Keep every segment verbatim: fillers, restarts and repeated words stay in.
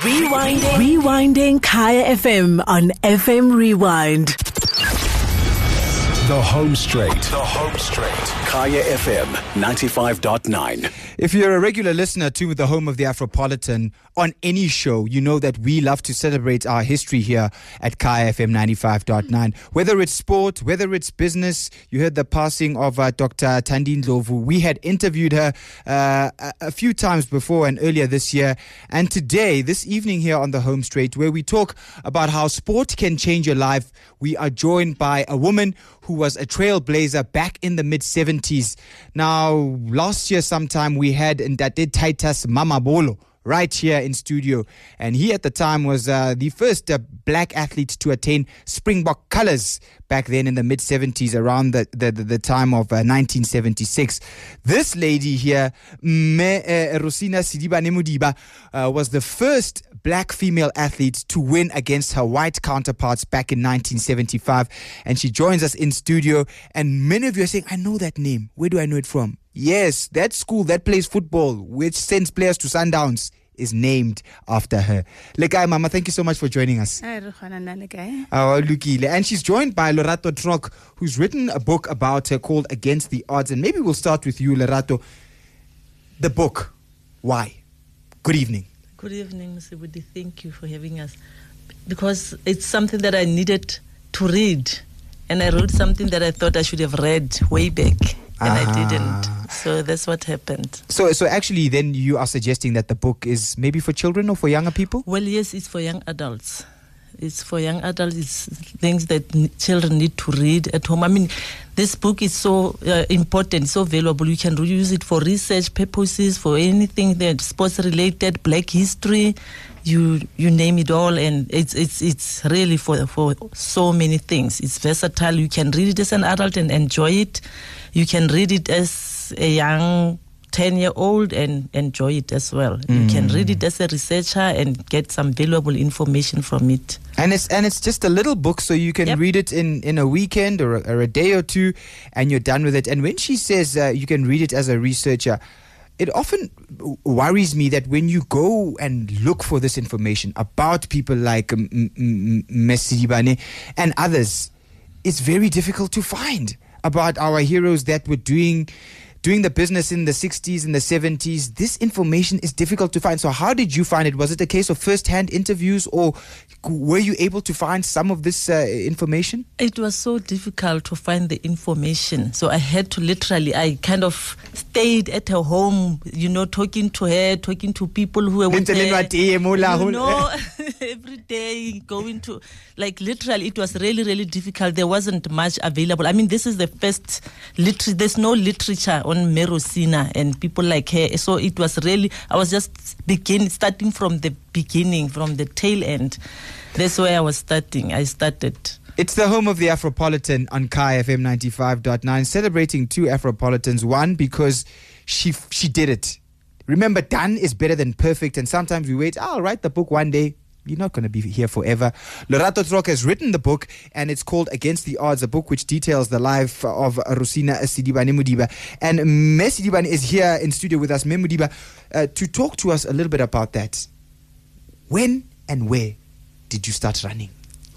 Rewinding. Rewinding Kaya F M on F M Rewind. The Home Straight. The Home Straight. Kaya F M ninety-five point nine. If you're a regular listener to the home of the Afropolitan on any show, you know that we love to celebrate our history here at Kaya F M ninety-five point nine. Whether it's sport, whether it's business, you heard the passing of uh, Doctor Thandi Ndlovu. We had interviewed her uh, a, a few times before and earlier this year. And today, this evening here on the Home Straight, where we talk about how sport can change your life, we are joined by a woman who was a trailblazer back in the mid-seventies. Now, last year sometime we had Ntate Titus Mamabolo right here in studio. And he at the time was uh, the first uh, black athlete to attain Springbok colours back then in the mid-seventies, around the, the, the, the time of uh, nineteen seventy-six. This lady here, Me, uh, Rosina Sidibane Mudiba, uh, was the first black female athlete to win against her white counterparts back in nineteen seventy-five. And she joins us in studio. And many of you are saying, I know that name. Where do I know it from? Yes, that school that plays football, which sends players to Sundowns, is named after her. Lekai Mama, thank you so much for joining us. Oh, Lukile. And she's joined by Lorato Trok, who's written a book about her called Against the Odds. And maybe we'll start with you, Lorato. The book, why? Good evening. Good evening, Mister Budi. Thank you for having us. Because it's something that I needed to read. And I wrote something that I thought I should have read way back. And ah. I didn't. So that's what happened. So so actually then you are suggesting that the book is maybe for children or for younger people? Well, yes, it's for young adults. It's for young adults. It's things that n- children need to read at home. I mean, this book is so uh, important, so valuable. You can use it for research purposes, for anything that sports related, black history, you you name it all, and it's it's it's really for for so many things. It's versatile. You can read it as an adult and enjoy it. You can read it as a young ten-year-old and enjoy it as well. Mm. You can read it as a researcher and get some valuable information from it. And it's and it's just a little book, so you can yep. read it in, in a weekend or a, or a day or two, and you're done with it. And when she says uh, you can read it as a researcher, it often worries me that when you go and look for this information about people like um, Messi Dibane and others, it's very difficult to find about our heroes that were doing doing the business in the sixties and the seventies. This information is difficult to find. So how did you find it? Was it a case of first-hand interviews, or were you able to find some of this uh, information? It was so difficult to find the information. So I had to literally, I kind of stayed at her home, you know, talking to her, talking to people who were with her. You know, every day going to, like literally, it was really, really difficult. There wasn't much available. I mean, this is the first, liter- there's no literature on Merosina and people like her. So it was really, I was just begin starting from the beginning, from the tail end. That's where I was starting. I started. It's the home of the Afropolitan on Kaya F M ninety-five point nine, celebrating two Afropolitans. One, because she she did it. Remember, done is better than perfect, and sometimes we wait, oh, I'll write the book one day. You're not going to be here forever. Lorato Trok has written the book, and it's called Against the Odds, a book which details the life of Rosina Sidibane Mudiba. And Messi Dibane is here in studio with us, Memudiba, uh, to talk to us a little bit about that. When and where did you start running?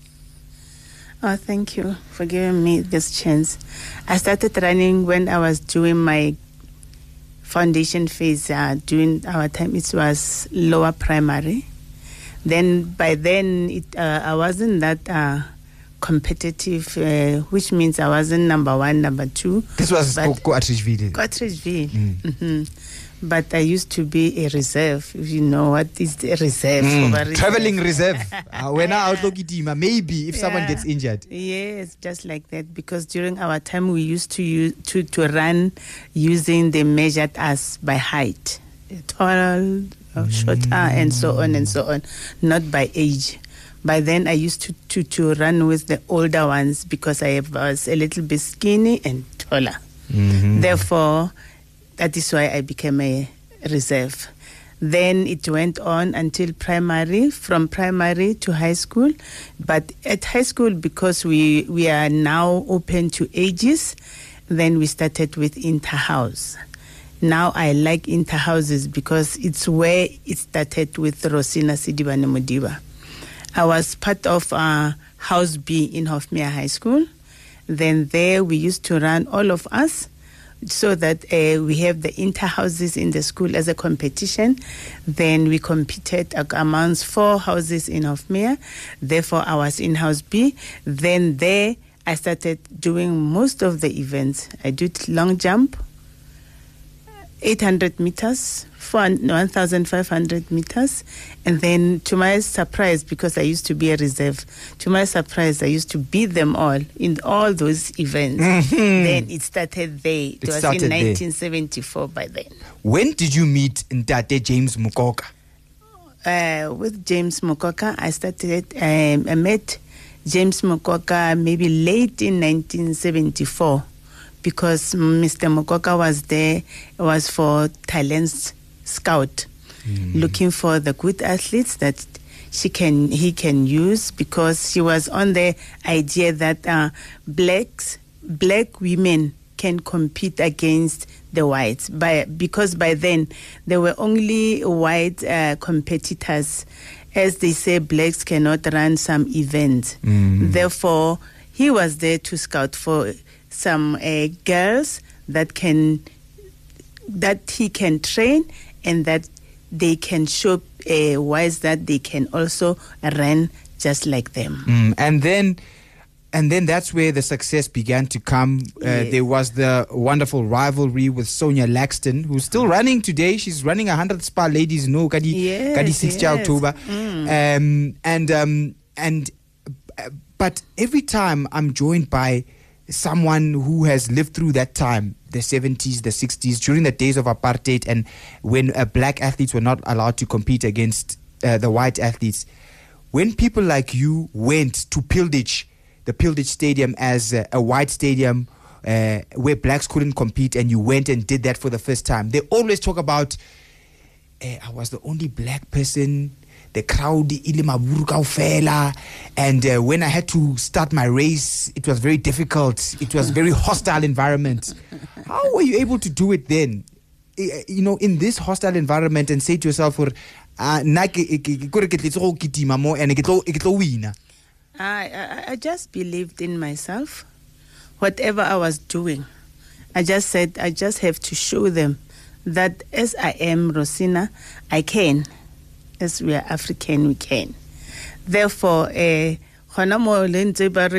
Oh, thank you for giving me this chance. I started running when I was doing my foundation phase. Uh, during our time, it was lower primary. Then by then, it, uh, I wasn't that uh, competitive, uh, which means I wasn't number one, number two. This was Coatridgeville. Coatridgeville. Mm. Mm-hmm. But I used to be a reserve. If you know what is the reserve? Mm. reserve. Traveling reserve. uh, when I outlook maybe if yeah. someone gets injured. Yes, just like that. Because during our time, we used to use to, to run using the measured us by height, tall, shorter, and so on and so on, not by age. By then, I used to, to, to run with the older ones because I was a little bit skinny and taller. Mm-hmm. Therefore, that is why I became a reserve. Then it went on until primary, from primary to high school. But at high school, because we, we are now open to ages, then we started with inter-house. now I like Interhouses because it's where it started with Rosina Sidibane Modiba. I was part of uh, House B in Hofmeyr High School. Then there we used to run, all of us, so that uh, we have the Interhouses in the school as a competition. Then we competed amongst four houses in Hofmeyr. Therefore, I was in House B. Then there I started doing most of the events. I did long jump, eight hundred meters, one thousand five hundred meters. And then to my surprise, because I used to be a reserve, to my surprise, I used to beat them all in all those events. Mm-hmm. Then it started there. It, it was in nineteen seventy-four there. By then. When did you meet Ntate James Mokoka? Uh, with James Mokoka, I started, um, I met James Mokoka maybe late in nineteen seventy-four. Because Mister Mokoka was there, it was for talents scout, mm. looking for the good athletes that she can he can use, because she was on the idea that uh, blacks black women can compete against the whites, by because by then there were only white uh, competitors. As they say, blacks cannot run some events. Mm. Therefore, he was there to scout for some uh, girls that can that he can train, and that they can show uh, wise that they can also run just like them. Mm, and then and then that's where the success began to come. Uh, yes. There was the wonderful rivalry with Sonia Laxton, who's still running today. She's running a hundred Spa Ladies No Kadi yes, Kadi sixth yes. October. Mm. Um, and um, and but every time I'm joined by someone who has lived through that time, the seventies, the sixties, during the days of apartheid, and when uh, black athletes were not allowed to compete against uh, the white athletes. When people like you went to Pilditch, the Pilditch Stadium as a, a white stadium uh, where blacks couldn't compete, and you went and did that for the first time, they always talk about, uh, I was the only black person, the crowd, and uh, when I had to start my race, it was very difficult. It was a very hostile environment. How were you able to do it then? You know, in this hostile environment, and say to yourself, I, I, I just believed in myself. Whatever I was doing, I just said, I just have to show them that as I am Rosina, I can. As we are African, we can. Therefore, eh, you know, you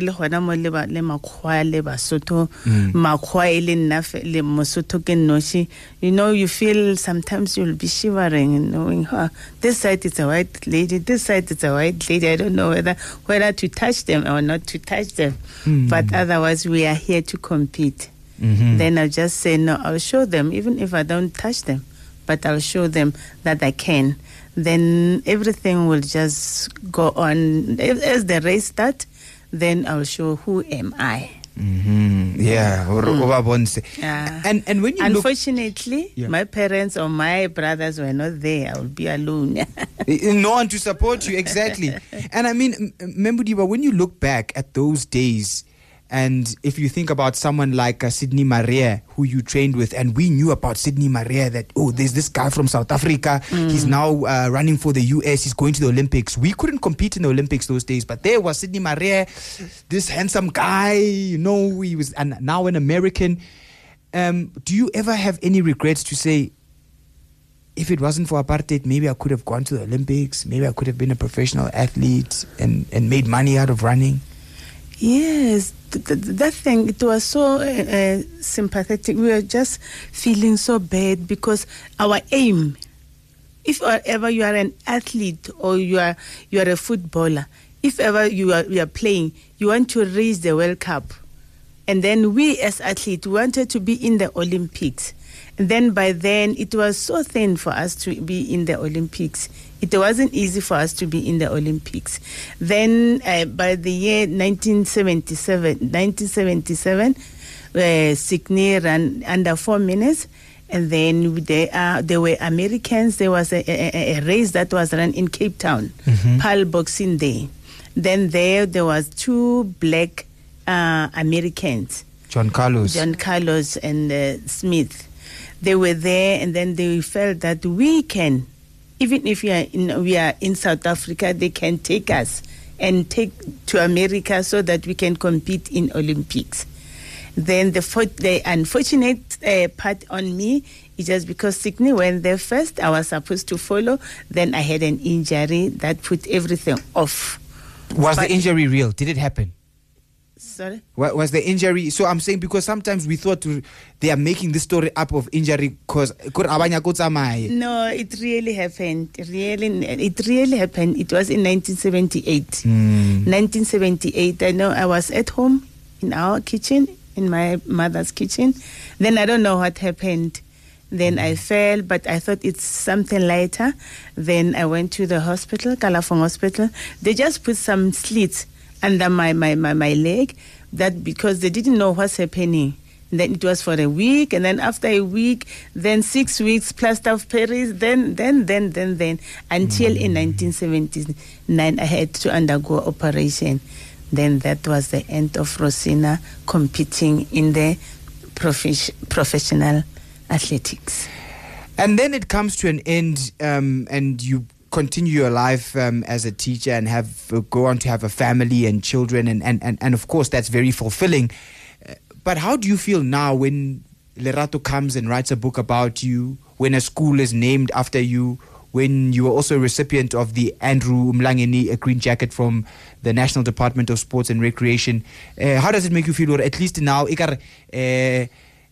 feel sometimes you'll be shivering, knowing, huh, this side is a white lady, this side is a white lady. I don't know whether whether to touch them or not to touch them. Mm. But otherwise, we are here to compete. Mm-hmm. Then I'll just say, no, I'll show them, even if I don't touch them, but I'll show them that I can. Then everything will just go on. As the race starts, then I'll show who am I. Mm-hmm. Yeah. Mm. yeah. And and when you unfortunately, look, yeah. my parents or my brothers were not there. I will be alone. No one to support you, exactly. And I mean, Membudiba, when you look back at those days, and if you think about someone like uh, Sydney Maria, who you trained with, and we knew about Sydney Maria that, oh, there's this guy from South Africa. Mm. He's now uh, running for the U S. He's going to the Olympics. We couldn't compete in the Olympics those days, but there was Sydney Maria, this handsome guy, you know, he was and now an American. Um, do you ever have any regrets to say, if it wasn't for apartheid, maybe I could have gone to the Olympics, maybe I could have been a professional athlete and, and made money out of running? Yes, th- th- that thing, it was so uh, uh, sympathetic. We were just feeling so bad because our aim, if ever you are an athlete or you are you are a footballer, if ever you are, you are playing, you want to raise the World Cup. And then we as athletes wanted to be in the Olympics. And then by then, it was so thin for us to be in the Olympics. It wasn't easy for us to be in the Olympics. Then uh, by the year nineteen seventy-seven, nineteen seventy-seven, uh, Sydney ran under four minutes. And then there, uh, there were Americans. There was a, a, a race that was run in Cape Town, mm-hmm. Pal Boxing Day. Then there, there was two black uh, Americans. John Carlos. John Carlos and uh, Smith. they were there, and then they felt that we can, even if we are in, we are in South Africa, they can take us and take to America so that we can compete in Olympics. Then the, the unfortunate uh, part on me is just because Sydney went there first, I was supposed to follow. Then I had an injury that put everything off. Was but the injury real? Did it happen? Sorry? What was the injury? So I'm saying because sometimes we thought to, they are making this story up of injury because no, it really happened. Really, it really happened. It was in nineteen seventy-eight. Mm. nineteen seventy-eight. I know I was at home in our kitchen, in my mother's kitchen. Then I don't know what happened. Then I fell, but I thought it's something lighter. Then I went to the hospital, Kalafong Hospital. They just put some slits under my, my, my, my leg, that because they didn't know what's happening. And then it was for a week, and then after a week, then six weeks plaster of Paris, then, then, then, then, then, until mm. in nineteen seventy-nine, I had to undergo operation. Then that was the end of Rosina competing in the profi- professional athletics. And then it comes to an end, um, and you continue your life um, as a teacher and have uh, go on to have a family and children, and, and, and, and of course that's very fulfilling. Uh, but how do you feel now when Lerato comes and writes a book about you, when a school is named after you, when you were also a recipient of the Andrew Mlangeni, a green jacket from the National Department of Sports and Recreation? Uh, how does it make you feel? Or at least now, uh,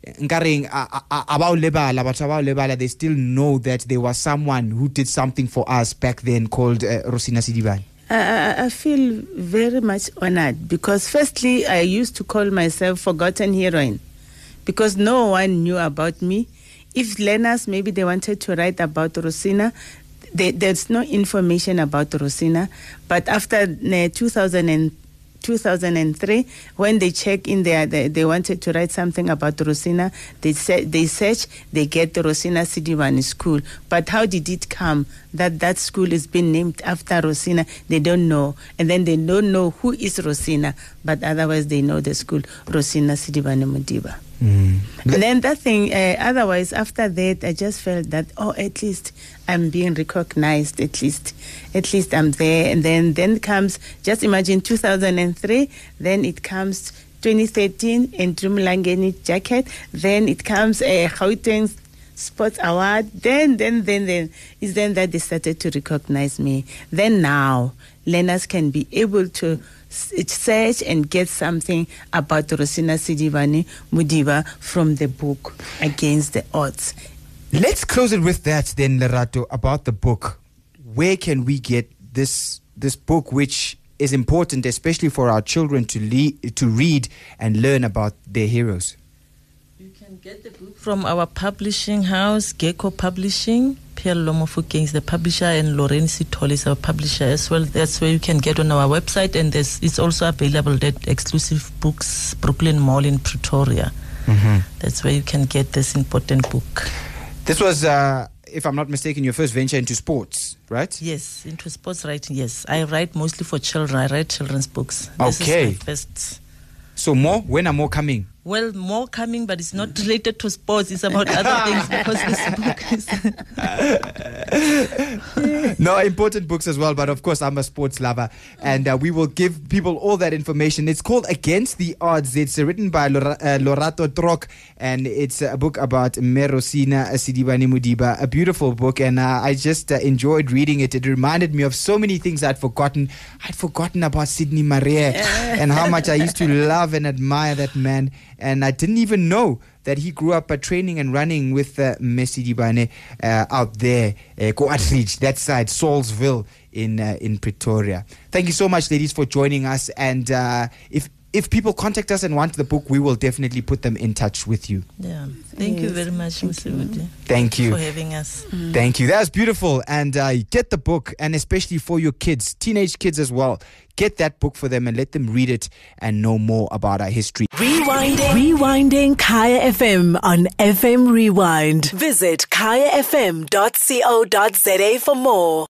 they still know that there was someone who did something for us back then called uh, Rosina Sidibane. I, I feel very much honored because firstly, I used to call myself forgotten heroine because no one knew about me. If learners, maybe they wanted to write about Rosina, they, there's no information about Rosina. But after uh, two thousand two thousand three, when they check in there, they, they wanted to write something about Rosina, they say, they search, they get the Rosina Sidibane School. But how did it come that that school is being named after Rosina? They don't know. And then they don't know who is Rosina, but otherwise they know the school, Rosina Sidibane Mudiba. Mm. And then that thing, uh, otherwise, after that, I just felt that, oh, at least I'm being recognized, at least, at least I'm there. And then, then comes, just imagine two thousand three, then it comes twenty thirteen, Andrew Mlangeni jacket, then it comes a Gauteng Sports Award, then, then, then, then, it's then that they started to recognize me. Then now, learners can be able to search and get something about Rosina Sidibane Mudiba from the book Against the Odds. Let's close it with that then, Lerato, about the book. Where can we get this this book, which is important, especially for our children to le- to read and learn about their heroes? You can get the book from our publishing house, Gecko Publishing. Pierre Lomofukeng is the publisher, and Lorraine Sitole is our publisher as well. That's where you can get on our website, and there's, it's also available at Exclusive Books, Brooklyn Mall in Pretoria. Mm-hmm. That's where you can get this important book. This was, uh, if I'm not mistaken, your first venture into sports, right? Yes, into sports writing, yes. I write mostly for children. I write children's books. This okay. Is my first. So more? When are more coming? Well, more coming, but it's not related to sports. It's about other things because this book is... No, important books as well, but of course I'm a sports lover, and uh, we will give people all that information. It's called Against the Odds. It's uh, written by Lora, uh, Lorato Trok, and it's a book about Rosina Sidibane Mudiba, a beautiful book, and uh, I just uh, enjoyed reading it. It reminded me of so many things I'd forgotten. I'd forgotten about Sidney Marais and how much I used to love and admire that man. And I didn't even know that he grew up uh, training and running with uh, Messi Dibane uh, out there, uh, Coatridge, that side, Saulsville in uh, in Pretoria. Thank you so much, ladies, for joining us. And uh, if if people contact us and want the book, we will definitely put them in touch with you. Yeah. Thank yes. you very much, Mister Woody. Thank you. For having us. Mm. Thank you. That was beautiful. And uh, get the book, and especially for your kids, teenage kids as well. Get that book for them and let them read it and know more about our history. Rewinding. Rewinding Kaya F M on F M Rewind. Visit kaya f m dot co dot za for more.